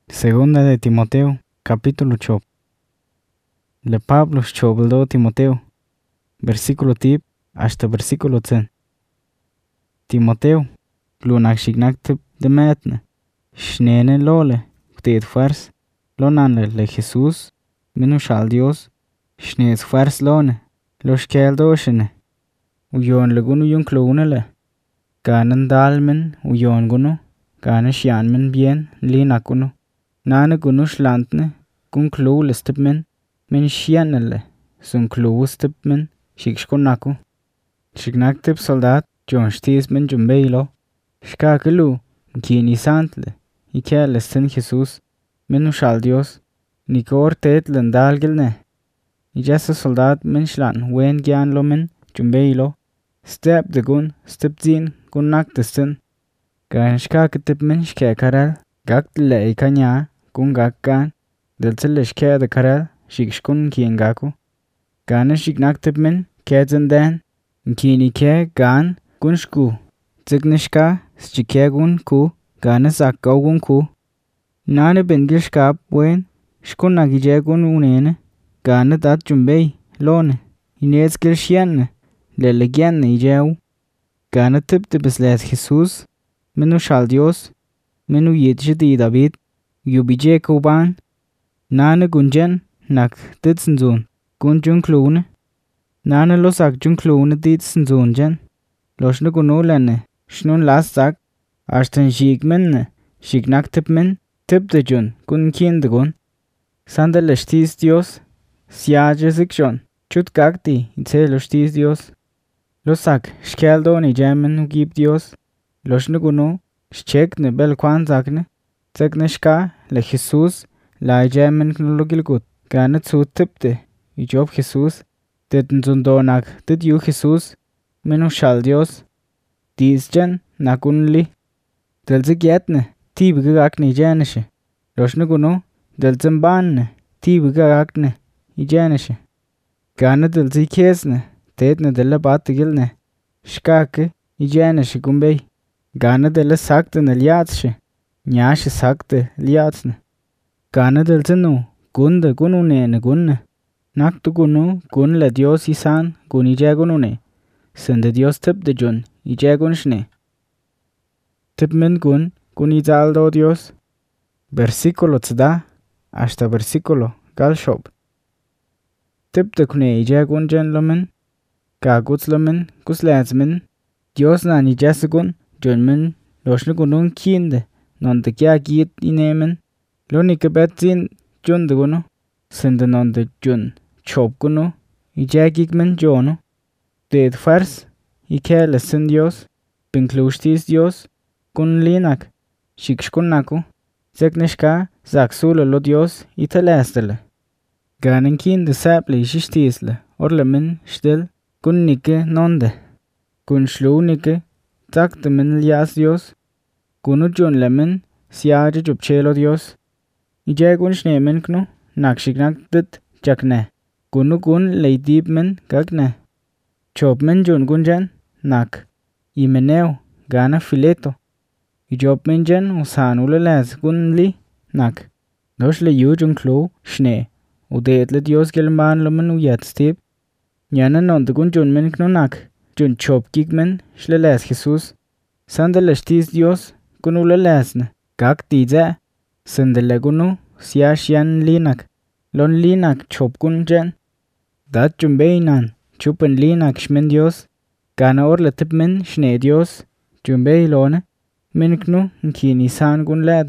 Segunda de Timoteo, capítulo 8. Le Pablo xchobaldo Timoteo, versículo tip hasta versículo 10. Timoteo, lunak xignaktip de metne, xnene lole, kted fuers, lonanle le Jesús, minuxal Dios, xnez fuers lone, lo xkeldoxene, uyon le gunu yunklunele, ganen dalmen uyon gunu, ganen xianmen bien linakunu. Nane gunu xlantne, gun klu listip men, men xianele, sun klu stip men, xigxkonaku. Xignaktip soldat, John xtiz men jumbeylo, xkakelu, mkini santle, ikele sin Jesús, men uxal Dios, nikor tet lendalgelne. Ijasa soldat men xlan wen gian lo men jumbeylo, step de gun, stip zin, gun nakte sin. Gan xkaketip men xkekarel, gaktle ikanya, gun gakkan, del tsilish kede karel, xigxkun kien gaku. Gane xignaktip men, kedzen den, mkini ke gan, gun xku. Tsignishka, schike gun ku, gane zakkaw gun ku. Nane bengil xkap wen, xkun agije gun unene, gane dat jumbey, lone, inezkil xienne, lele gienne ijew. Gane tip de beslet Jesús, menu xal Dios, menu yedje di David, yubije kuban, nane gunjen, nak ditsenzoon, gun junklune. Nane losak junklune ditsenzoon jen, loshne gunulene, shnun las zak, ashten xigmenne, xignaktip men, tip de jun, gun kiende gun. Sandele xtiz Dios, siaje zikjon, chut gakti, itse lo xtiz Dios. Losak, xkeldoni jemen ugib Dios, loshne gunu, xchekne bel kwan zakne, Tzekneshka le Jesús la jemen knulogilgut, gane zu tipte, ijob Jesús, tet nzundonak, tet yu Jesús, menu xal Dios, dizjen nakunli, del zigyetne, tibiga gakne ijeneshe, loshne gunu, del zimbanne, tibiga gakne ijeneshe, gane del zikyesne, tetne dele batigilne, shkake ijeneshe gumbey, gane dele sakte neliatshe, Nyashi sakte liatsne. Gane del zinu, gunde gununene gunne. Naktu gunu, gun le Dios isan, gun ije gunune. Sende Dios tip de jun, ije gun shne. Tip min gun izaldo Dios. Versículo tzda, hasta versículo galshob. Tip de kune ije gun jen lomen. Ga guts lomen, guslez min. Dios nan ije segun, jun min, loshne gunun kiende. Nonde kya giet inemen, lonike betzin jun de gunu, sende nonde jun chop gunu, ijagik men jono, ded fars, ikele sin Dios, binklushtis Dios, gun linak, shikshkunaku, zeknishka, zaksulo lo Dios, itelestele. Ganen kin de saple ishishtisle, orle men stil, gun nike nonde, gun shlu nike, takte men lias Dios, Gunu jun lemen, siaje jubchelo Dios. Ije gun shnemen knu, nakshignak dit jakne. Gunu gun leidib men gagne. Chop men jun gunjen, nak. Imeneo, gana fileto. Ijob men jen usan ulelez gun li, nak. Dosh le yu jun klo, shne. Udeet le Dios gelman lomen uyat stib. Nyana nonde gun jun men knu nak. Jun chop gig men, shlelez Jesus. Sandele shtiz Dios, Gunu lelesne, gak dize, sendele gunu, siashian linak, lon linak chop gun jen. Dat jumbeinan, chupen linak shmen Dios, gana orle tip men shne Dios, jumbei lone, minknu nkini san gun lede.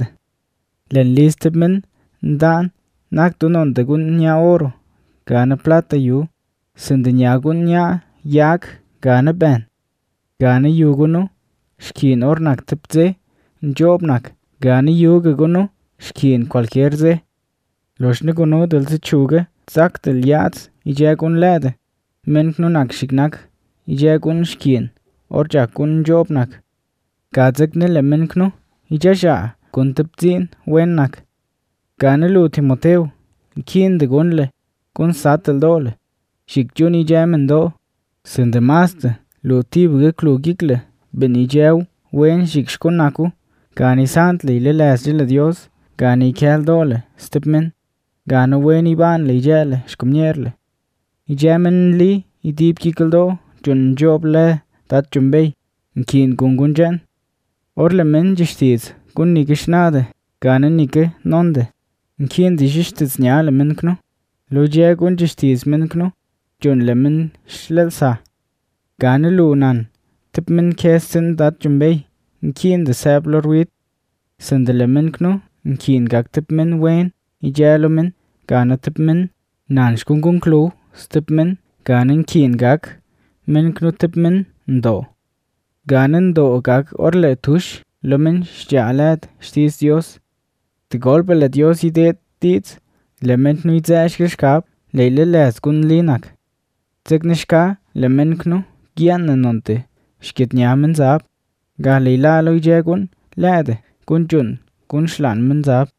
Len lis tip men, ndan, nak dunon de gun nya oro, gana plata yu, sende nya gun nya, yak, gana ben. Gana yu gunu, shkin ornak tip ze, Njobnak, gani yuge gunu, shkin cualquier ze. Loshne gunu del se chuge, zak del yats, ije gun lede. Menknu nak shignak, ije gun shkin, orjak gun njobnak. Gadzekne le menknu, ije sha, gun tipzin, wennak. Gane lu Timoteo, kin de gunle, gun satel dole. Shikjun ije mendo, sende maste, lu tibge klugikle, ben ijew, wen shikshkunaku. Gani santle le les de Dios, Gana ikeldo'le stib min. Gana wen iban'le ica'le xcomñer'le. Icë minn nli idib gikëldo' c̲h̲u'nn nc̲h̲o'b le dat c̲h̲u'nnbey nki'n gun gu'nnc̲h̲e'n. Or lë' minn c̲h̲ixti'dz gu'n nika xnade gana nika nonde, nki'nda ixixti'dzña lë' minn knu. Lo ic̲h̲ë gu'n c̲h̲ixti'dz minn knu c̲h̲u'nn lë' minn xlë'lsa. Gana lu nan tib minn kë stsi'n dat c̲h̲u'nnbey nki'nda së'b lo rwid, sinda lë' minn knu nki'n gak tib minn wen ic̲h̲ë lo minn, gana tib minn nan xku'n gu'nnkluw stib minn, gana nki'n gak minn knu tib minn ndo'. Gana ndo' gak or lë' tux lo minn xc̲h̲a' lëd xti'dz Dios. Tigolpa lë' Dios ide'd di'dz, lë' minn knu idzë' xkilxkab lë' ilalëdz gu'n nli nak. Dzekna xka lë' minn knu gye'nna no'nda xkitña mindzab, ga lë' yla' lo ic̲h̲ë gu'n lë'da gu'n c̲h̲u'nn gu'n xla'n mindzab.